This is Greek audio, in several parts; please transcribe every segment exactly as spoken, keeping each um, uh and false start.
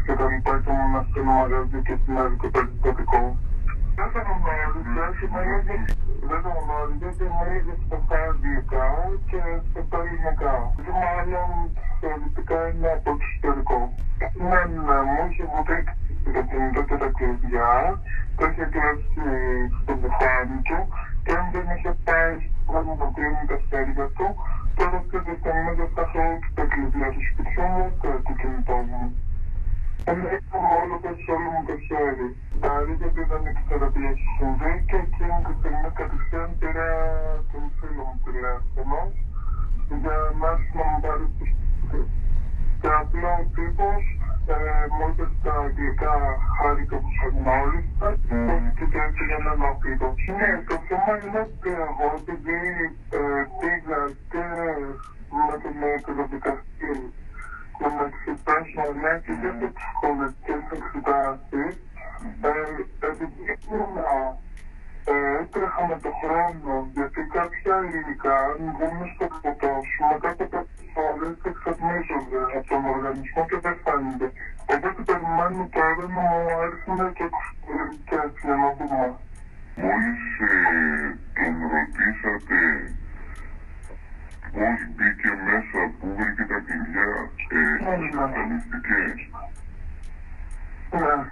και τα λοιπά και ήμουν στο μαγαζί και στην άδικο περιστατικό. Δεν θα γνώριζε και με έλεγε, δεν θα γνώριζε και με έλεγε στα αγγλικά και στα ελληνικά. Και μάλλον θεωρητικά είναι από το εξωτερικό. Ναι, ναι, μου είχε βουτήξει το κινητό και τα κλειδιά, το είχε κλέψει στο μπουφάνι του και αν δεν είχε πάει να το κλείνει τα χέρια του, τώρα αυτή τη στιγμή δεν θα έχω ούτε τα κλειδιά του σπιτιού μου, ούτε το κινητό μου. Έχω όλο το όλο μου το χέρι. Άρα γιατί δεν ήξερα τι έχει συμβεί και εκείνη τη στιγμή κατευθείαν πήρα τον φίλο μου τηλέφωνο για να έρθει να μου πάρει το σπίτι. Και απλά ο τύπος ε, μου είπε στα αγγλικά χάρηκα που σε γνώρισα και και έτσι για να αναπήρω. Ναι, το θέμα είναι ότι εγώ επειδή ε, πήγα και με τον εκδοτικαστή και με εξετάσω αλλά και για τις ψυχολογικές εξετάσεις, επειδή ήμουνα έτρεχα με το χρόνο, γιατί κάποια υλικά αν βγουν στο ποτό σου μετά από κάποιες ώρες εξατμίζονται από τον οργανισμό και δεν φαίνεται. Οπότε περιμένω τώρα να μου έρθουν και εξωτερικές για να δούμε. Μόλις ε, τον ρωτήσατε πώς μπήκε μέσα, πού βρήκε τα κλειδιά, ε, εξασφαλιστικέ. Ναι.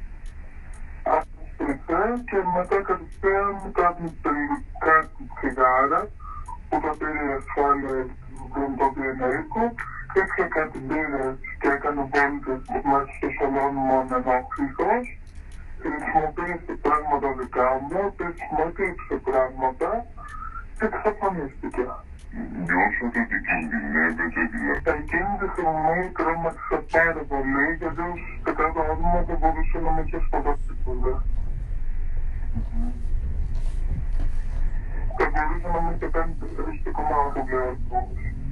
Και μετά κατευθείαν κάνει κάτι τσιγάρα που τα πήρε η ασφάλεια με το πιενέρικο και έπιασε κάτι μπύρες και έκανε βόλτες μέσα στο σαλόνι μου ανενόχλητος. Χρησιμοποίησε πράγματα δικά μου, επίσης μου έκλειψε πράγματα και εξαφανίστηκε. Νιώσατε ότι κινδυνεύετε δηλαδή? Εκείνη τη στιγμή τρόμαξα πάρα πολύ γιατί ουσιαστικά το άτομο δεν μπορούσε να με είχε σκοτώσει ποτέ. Θα μπορούσε να μην και κάνει το στρατιστικό μου από